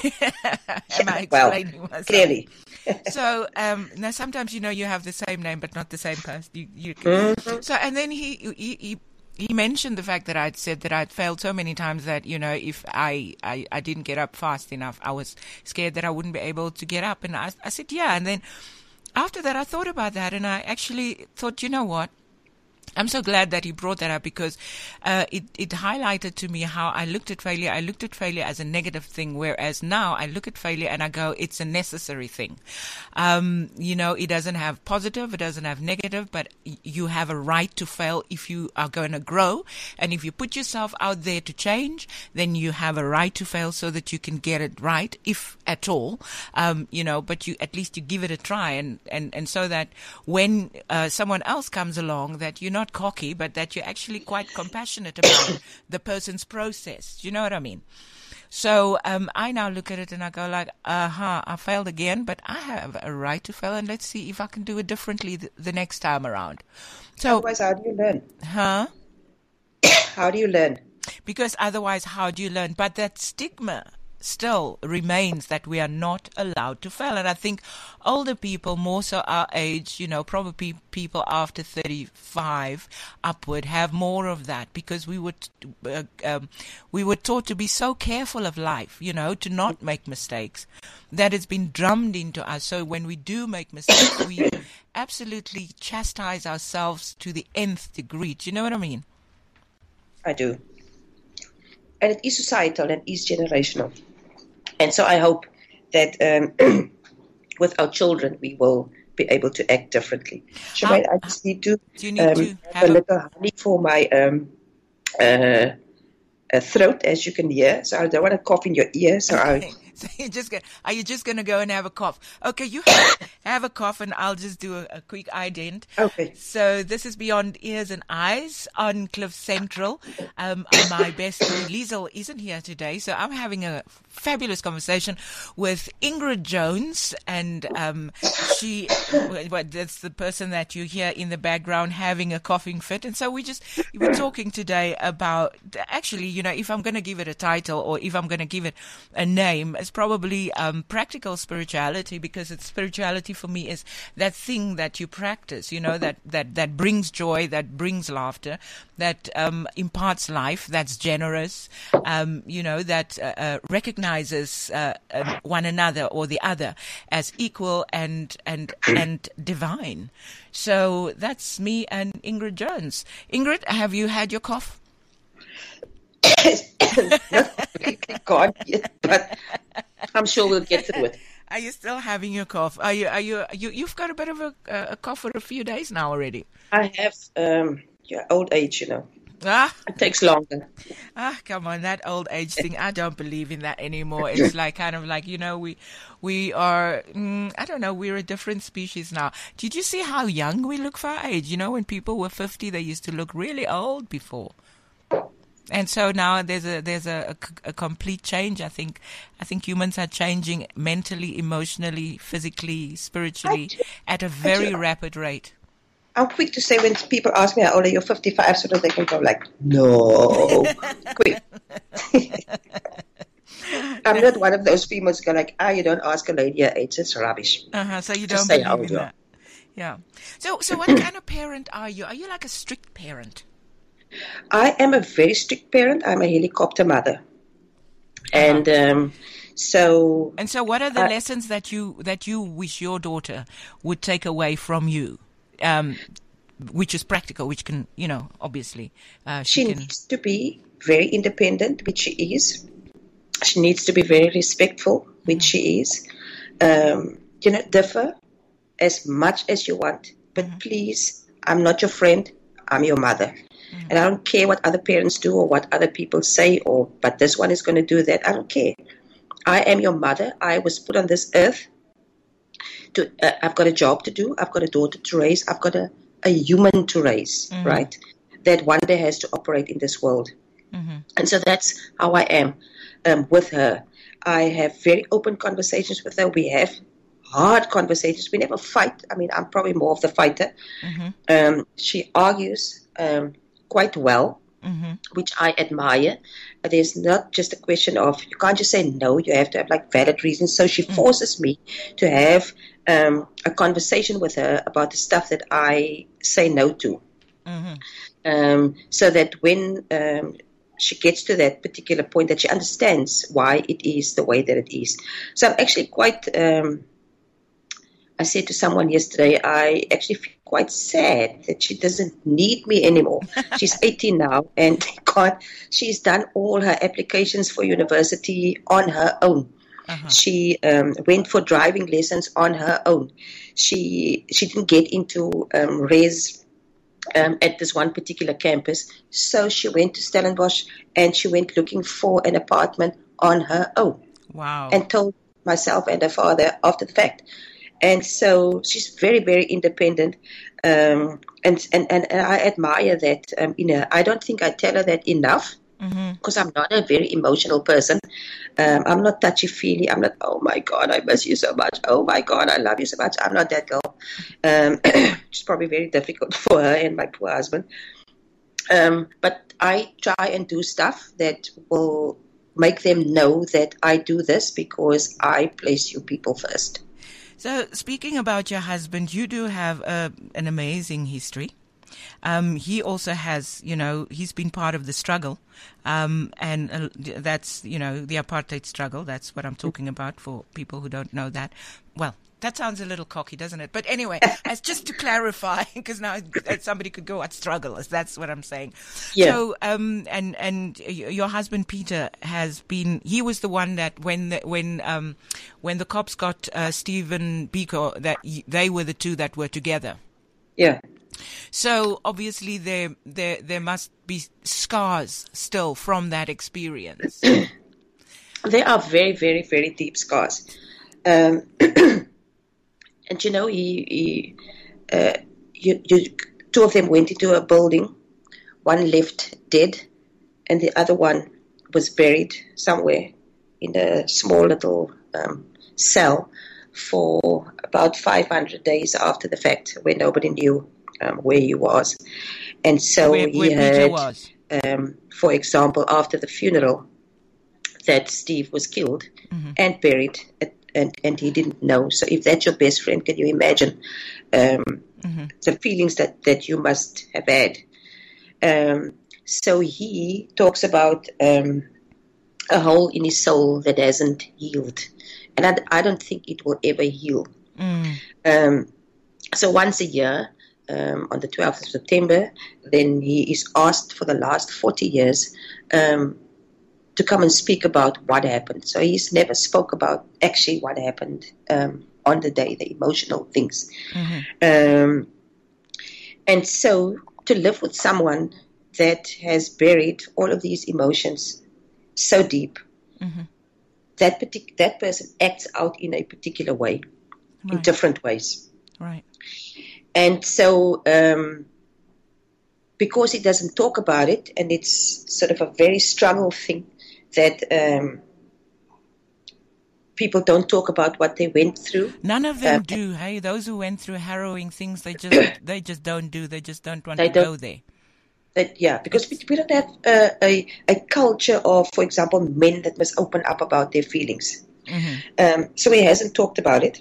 Am I explaining well, myself?
Clearly.
So um, now sometimes, you know, you have the same name but not the same person. You, you,
mm-hmm.
So and then he he. he He mentioned the fact that I'd said that I'd failed so many times that, you know, if I, I, I didn't get up fast enough, I was scared that I wouldn't be able to get up. And I, I said, yeah. And then after that, I thought about that and I actually thought, you know what? I'm so glad that he brought that up because uh, it, it highlighted to me how I looked at failure. I looked at failure as a negative thing, whereas now I look at failure and I go, it's a necessary thing. Um, you know, it doesn't have positive, it doesn't have negative, but you have a right to fail if you are going to grow. And if you put yourself out there to change, then you have a right to fail so that you can get it right, if at all. Um, you know, but you at least you give it a try, and, and, and so that when uh, someone else comes along, that you're not cocky, but that you're actually quite compassionate about the person's process. Do you know what I mean? So um, I now look at it and I go like, uh-huh, I failed again, but I have a right to fail, and let's see if I can do it differently th- the next time around. So,
otherwise, how do you learn?
Huh?
How do you learn?
Because otherwise, how do you learn? But that stigma still remains that we are not allowed to fail. And I think older people, more so our age, you know, probably people after thirty-five upward, have more of that because we were, uh, um, we were taught to be so careful of life, you know, to not make mistakes. That has been drummed into us. So when we do make mistakes, we absolutely chastise ourselves to the nth degree. Do you know what I mean?
I do. and it is societal and is generational. And so I hope that um, with our children we will be able to act differently. Shemaine, I just need to,
Do you need
um,
to
have,
have
a
a-
little honey for my um, uh, uh, throat, as you can hear. So I don't want to cough in your ear. So I.
So you're just gonna, are you just going to go and have a cough? Okay, you have, have a cough and I'll just do a, a quick ident.
Okay.
So this is Beyond Ears and Eyes on Cliff Central. Um, my best friend Liesel isn't here today, so I'm having a fabulous conversation with Ingrid Jones, and um, she, well, that's the person that you hear in the background having a coughing fit. And so we just, we were talking today about, actually, you know, if I'm going to give it a title or if I'm going to give it a name, it's probably um, practical spirituality, because it's spirituality for me is that thing that you practice, you know, that, that, that brings joy, that brings laughter, that um, imparts life, that's generous, um, you know, that uh, uh, recognizes uh, uh, one another or the other as equal and and and divine. So that's me and Ingrid Jones. Ingrid, have you had your cough?
Not completely gone yet, but I'm sure we'll get through it.
Are you still having your cough? Are you? Are you? you you've got a bit of a, a cough for a few days now already.
I have um, yeah, old age, you know.
Ah,
It takes longer.
ah, come on, that old age thing. I don't believe in that anymore. It's like kind of like, you know, we we are. Mm, I don't know. We're a different species now. Did you see how young we look for our age? You know, when people were fifty, they used to look really old before. And so now there's a there's a, a, a complete change. I think I think humans are changing mentally, emotionally, physically, spiritually at a very rapid rate.
I'm quick to say when people ask me how old are you, fifty-five, so that they can go like, no, quick. I'm not one of those females who go like, ah, you don't ask a lady her age, it's rubbish.
Uh-huh, so you
Just
don't
say how
believe in
old you
that. Yeah. So so what kind of parent are you? Are you like a strict parent?
I am a very strict parent. I'm a helicopter mother. And um, so...
And so what are the
uh,
lessons that you that you wish your daughter would take away from you? Um, which is practical, which can, you know, obviously, uh, she,
she
can.
needs to be very independent, which she is. She needs to be very respectful, which mm-hmm. she is. Um, you know, differ as much as you want. But mm-hmm. please, I'm not your friend. I'm your mother. Mm-hmm. And I don't care what other parents do or what other people say, or but this one is going to do that. I don't care. I am your mother. I was put on this earth. To, uh, I've got a job to do. I've got a daughter to raise. I've got a, a human to raise, mm-hmm. right? That one day has to operate in this world. Mm-hmm. And so that's how I am um, with her. I have very open conversations with her. We have hard conversations. We never fight. I mean, I'm probably more of the fighter. Mm-hmm. Um, she argues um, quite well, mm-hmm. which I admire. There's not just a question of, you can't just say no, you have to have like valid reasons. So she forces mm-hmm. me to have um, a conversation with her about the stuff that I say no to. Mm-hmm. Um, so that when um, she gets to that particular point, that she understands why it is the way that it is. So I'm actually quite... Um, I said to someone yesterday, I actually feel quite sad that she doesn't need me anymore. She's eighteen now, and God, she's done all her applications for university on her own. Uh-huh. She um, went for driving lessons on her own. She she didn't get into um, res um, at this one particular campus, so she went to Stellenbosch and she went looking for an apartment on her own.
Wow!
And told myself and her father after the fact. And so she's very, very independent, um, and, and, and I admire that um, in her. I don't think I tell her that enough, because mm-hmm. I'm not a very emotional person. Um, I'm not touchy-feely. I'm not, oh, my God, I miss you so much. Oh, my God, I love you so much. I'm not that girl. Um, it's probably very difficult for her and my poor husband. Um, but I try and do stuff that will make them know that I do this because I place you people first.
So, speaking about your husband, you do have a, an amazing history. Um, he also has, you know, he's been part of the struggle, um, and uh, that's, you know, the apartheid struggle. That's what I'm talking about for people who don't know that. Well, That sounds a little cocky, doesn't it? But anyway, as just to clarify, because now somebody could go, "What strugglers?" That's what I'm saying.
Yeah.
So, um, and and your husband Peter has been. He was the one that when the, when um when the cops got uh, Stephen Biko, that they were the two that were together.
Yeah.
So obviously there there there must be scars still from that experience.
There are very, very, very deep scars. Um, and you know, he, he uh, you, you, two of them went into a building. One left dead, and the other one was buried somewhere in a small little um, cell for about five hundred days after the fact, where nobody knew um, where he was. And so
where,
he
where
had,
Peter was.
Um, for example, after the funeral, that Steve was killed mm-hmm. and buried, at, and, and he didn't know. So if that's your best friend, can you imagine um, mm-hmm. the feelings that, that you must have had? Um, so he talks about um, a hole in his soul that hasn't healed. And I, I don't think it will ever heal. Mm. Um, so once a year, um, on the twelfth of September, then he is asked for the last forty years um, to come and speak about what happened. So he's never spoke about actually what happened um, on the day, the emotional things. Mm-hmm. Um, and so to live with someone that has buried all of these emotions so deep, mm-hmm. that partic- that person acts out in a particular way, right. in different ways.
Right.
And so um, because he doesn't talk about it, and it's sort of a very struggle thing, that um, people don't talk about what they went through.
None of them uh, do. Hey, those who went through harrowing things, they just they just don't do. They just don't want to don't, go there.
That, yeah, because we, we don't have uh, a a culture of, for example, men that must open up about their feelings. Mm-hmm. Um, so he hasn't talked about it,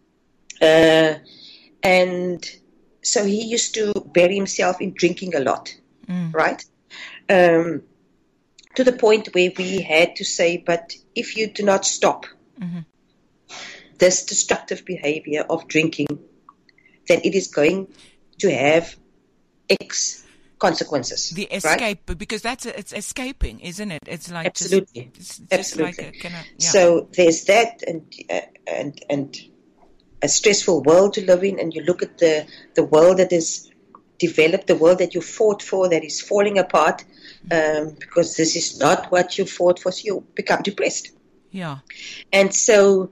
uh, and so he used to bury himself in drinking a lot, mm. right? Um, to the point where we had to say, but if you do not stop mm-hmm. this destructive behavior of drinking, then it is going to have X consequences.
The escape,
right?
Because that's a, it's escaping, isn't it? It's like
absolutely,
just, it's
absolutely.
Like a, can I, yeah.
So there's that, and uh, and and a stressful world to live in, and you look at the the world that is developed, the world that you fought for that is falling apart, um, because this is not what you fought for, so you become depressed.
Yeah.
And so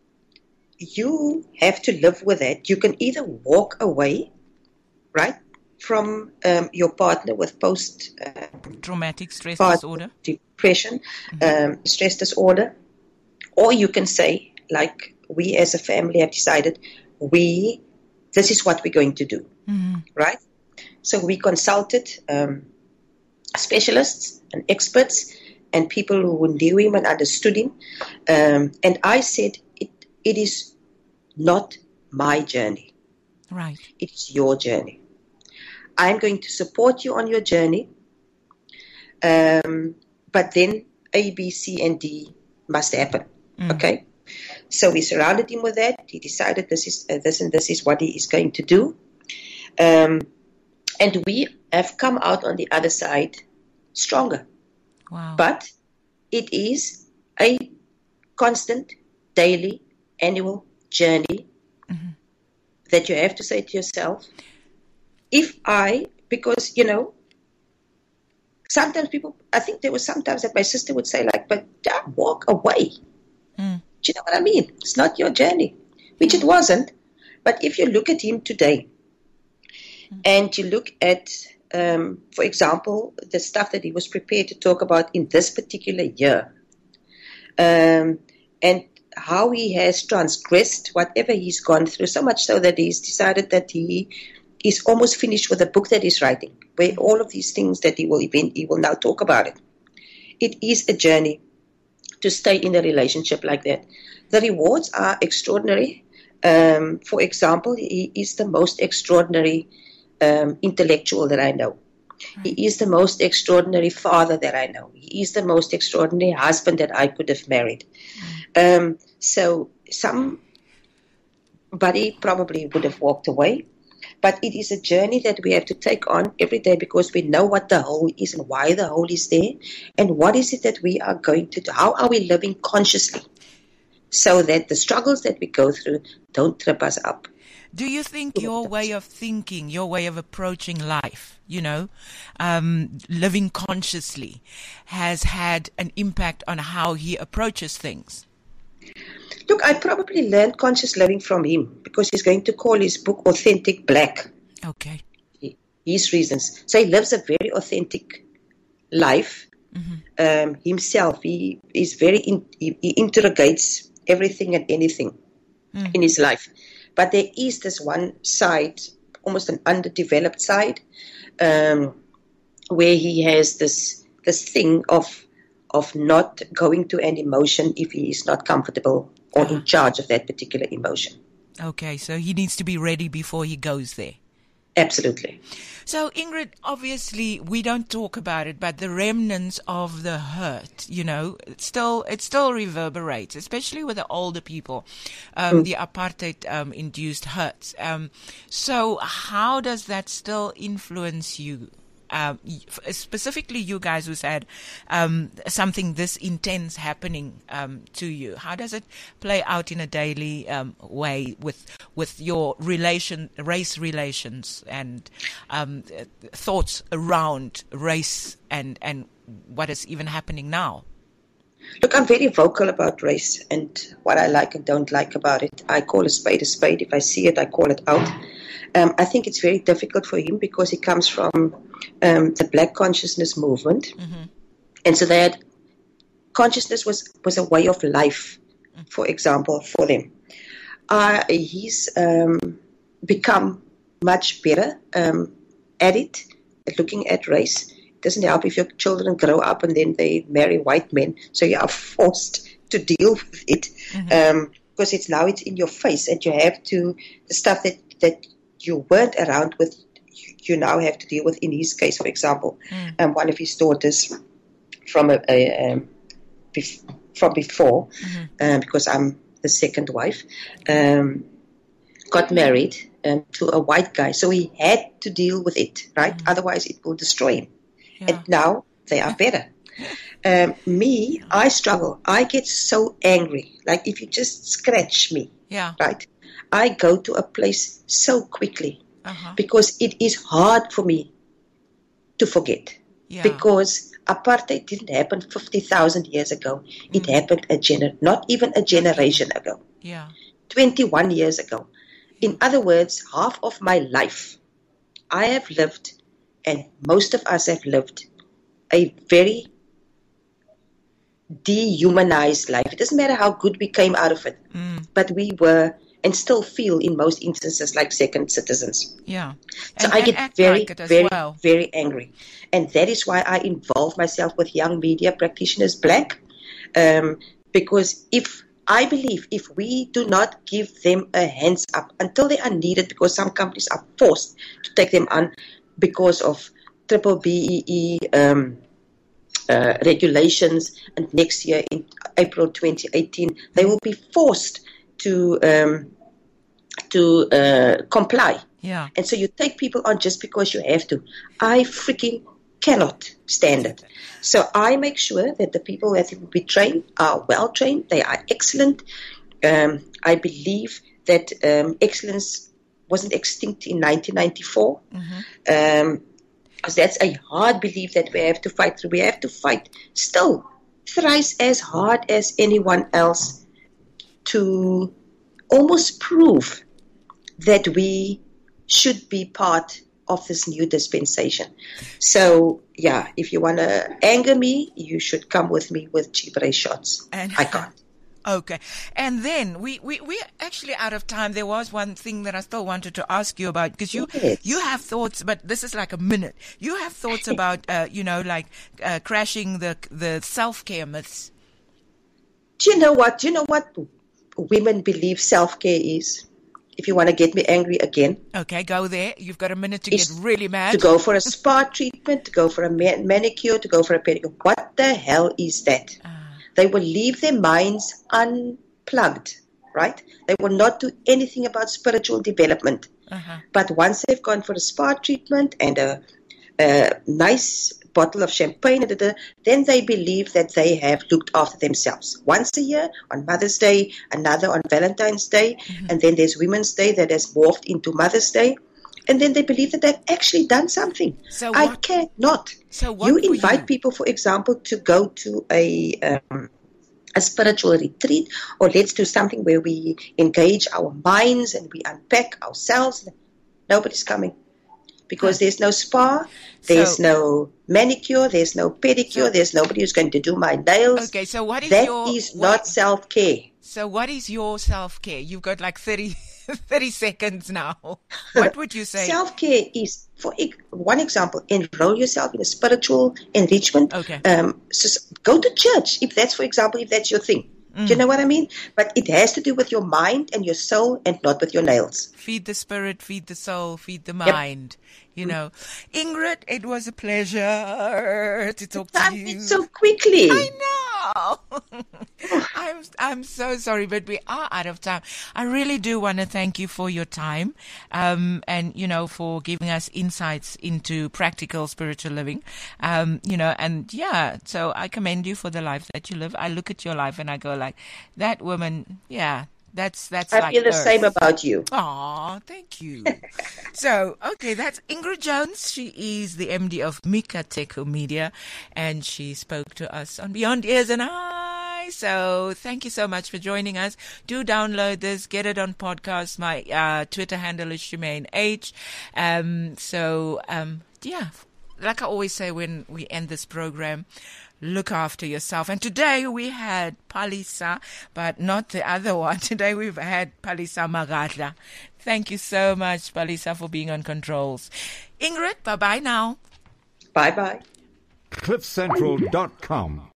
you have to live with that. You can either walk away, right, from um, your partner with post uh,
traumatic stress disorder,
depression, mm-hmm. um, stress disorder, or you can say, like we as a family have decided, we this is what we're going to do, mm-hmm. right? So we consulted um, specialists and experts and people who knew him and understood him. Um, and I said, it, it is not my journey.
Right.
It's your journey. I'm going to support you on your journey. Um, but then A, B, C, and D must happen. Mm. Okay? So we surrounded him with that. He decided this is uh, this and this is what he is going to do. Um, and we have come out on the other side stronger.
Wow.
But it is a constant, daily, annual journey mm-hmm. that you have to say to yourself, if I, because, you know, sometimes people, I think there was sometimes that my sister would say like, but don't walk away. Mm. Do you know what I mean? It's not your journey, which mm. it wasn't. But if you look at him today, and you look at, um, for example, the stuff that he was prepared to talk about in this particular year, um, and how he has transgressed whatever he's gone through, so much so that he's decided that he is almost finished with the book that he's writing, where all of these things that he will even, he will now talk about it. It is a journey to stay in a relationship like that. The rewards are extraordinary. Um, for example, he is the most extraordinary Um, intellectual that I know. Right. He is the most extraordinary father that I know. He is the most extraordinary husband that I could have married. Mm. Um, so some Buddy probably would have walked away. But it is a journey that we have to take on every day because we know what the hole is and why the hole is there and what is it that we are going to do. How are we living consciously so that the struggles that we go through don't trip us up?
Do you think your way of thinking, your way of approaching life, you know, um, living consciously has had an impact on how he approaches things?
Look, I probably learned conscious living from him because he's going to call his book Authentic Black.
Okay.
His reasons. So he lives a very authentic life mm-hmm. um, himself. He is very, in, he, he interrogates everything and anything mm. in his life. But there is this one side, almost an underdeveloped side, um, where he has this this thing of of not going to an emotion if he is not comfortable or in charge of that particular emotion.
Okay, so he needs to be ready before he goes there.
Absolutely.
So, Ingrid, obviously we don't talk about it, but the remnants of the hurt, you know, it still it still reverberates, especially with the older people, um, mm. the apartheid-induced um, hurts. Um, so how does that still influence you? Um, specifically you guys who's had um, something this intense happening um, to you. How does it play out in a daily um, way with with your relation, race relations and um, thoughts around race and, and what is even happening now?
Look, I'm very vocal about race and what I like and don't like about it. I call a spade a spade. If I see it, I call it out. Um, I think it's very difficult for him because he comes from um, the Black consciousness movement. Mm-hmm. And so that consciousness was, was a way of life, for example, for them. Uh, he's um, become much better um, at it, at looking at race. It doesn't help if your children grow up and then they marry white men. So you are forced to deal with it mm-hmm. um, because it's now it's in your face and you have to, the stuff that, that you weren't around with, you now have to deal with. In his case, for example, mm. um, one of his daughters from a, a um, bef- from before, mm-hmm. um, because I'm the second wife, um, got married um, to a white guy, so he had to deal with it, right? Mm. Otherwise, it will destroy him. Yeah. And now they are better. um, me, I struggle. I get so angry. Like if you just scratch me,
yeah,
right? I go to a place so quickly uh-huh. because it is hard for me to forget. Yeah. Because apartheid didn't happen fifty thousand years ago. Mm. It happened a gener- not even a generation ago.
Yeah.
twenty-one years ago. In other words, half of my life I have lived, and most of us have lived, a very dehumanized life. It doesn't matter how good we came out of it, mm. but we were and still feel in most instances like second citizens.
Yeah.
So
and,
I
and
get very,
like
very,
well.
very angry. And that is why I involve myself with Young Media Practitioners Black. Um, because if I believe if we do not give them a hands up until they are needed, because some companies are forced to take them on because of triple B E E um, uh, regulations, and next year in April twenty eighteen, they will be forced to um, to uh, comply.
Yeah.
And so you take people on just because you have to. I freaking cannot stand it. So I make sure that the people that will be trained are well trained. They are excellent. Um, I believe that um, excellence wasn't extinct in nineteen ninety-four. Mm-hmm. Um, because that's a hard belief that we have to fight through. We have to fight still thrice as hard as anyone else to almost prove that we should be part of this new dispensation. So, yeah, if you want to anger me, you should come with me with cheap ray shots. And I can't.
Okay. And then we, we, we're actually out of time. There was one thing that I still wanted to ask you about, because you, yes. you have thoughts, but this is like a minute. You have thoughts about, uh, you know, like uh, crashing the the self-care myths.
Do you know what? Do you know what women believe self-care is? If you want to get me angry again.
Okay, go there. You've got a minute to get really mad.
To go for a spa treatment, to go for a manicure, to go for a pedicure. What the hell is that? Uh. They will leave their minds unplugged, right? They will not do anything about spiritual development.
Uh-huh.
But once they've gone for a spa treatment and a, a nice bottle of champagne, then they believe that they have looked after themselves. Once a year, on Mother's Day, another on Valentine's Day, mm-hmm. and then there's Women's Day that has morphed into Mother's Day. And then they believe that they've actually done something.
So
I
what,
cannot.
So what
you invite
you?
people, for example, to go to a um, a spiritual retreat, or let's do something where we engage our minds and we unpack ourselves. Nobody's coming. Because there's no spa, there's so, no manicure, there's no pedicure, so, there's nobody who's going to do my nails.
Okay, so what is
that
your...
That is
what,
not self-care.
So what is your self-care? You've got like thirty, thirty seconds now. What would you say?
Self-care is, for one example, enroll yourself in a spiritual enrichment.
Okay.
Um, so go to church, if that's, for example, if that's your thing. Mm. Do you know what I mean? But it has to do with your mind and your soul and not with your nails.
Feed the spirit, feed the soul, feed the mind. Yep. You know, Ingrid, it was a pleasure to talk
the time
to you.
Went so quickly.
I know. I'm I'm so sorry, but we are out of time. I really do want to thank you for your time, um, and you know, for giving us insights into practical spiritual living. Um, you know, and yeah, so I commend you for the life that you live. I look at your life and I go like, that woman, yeah. That's that's.
I
like
feel the
Earth.
same about you.
Aw, thank you. So, okay, that's Ingrid Jones. She is the M D of Mikateko Media, and she spoke to us on Beyond Ears and Eyes. So, thank you so much for joining us. Do download this, get it on podcast. My uh, Twitter handle is Shemaine H. Um, so, um, yeah, like I always say when we end this program, look after yourself. And today we had Palisa, but not the other one. Today we've had Palisa Magadla. Thank you so much, Palisa, for being on controls. Ingrid, bye-bye now.
Bye-bye.
cliff central dot com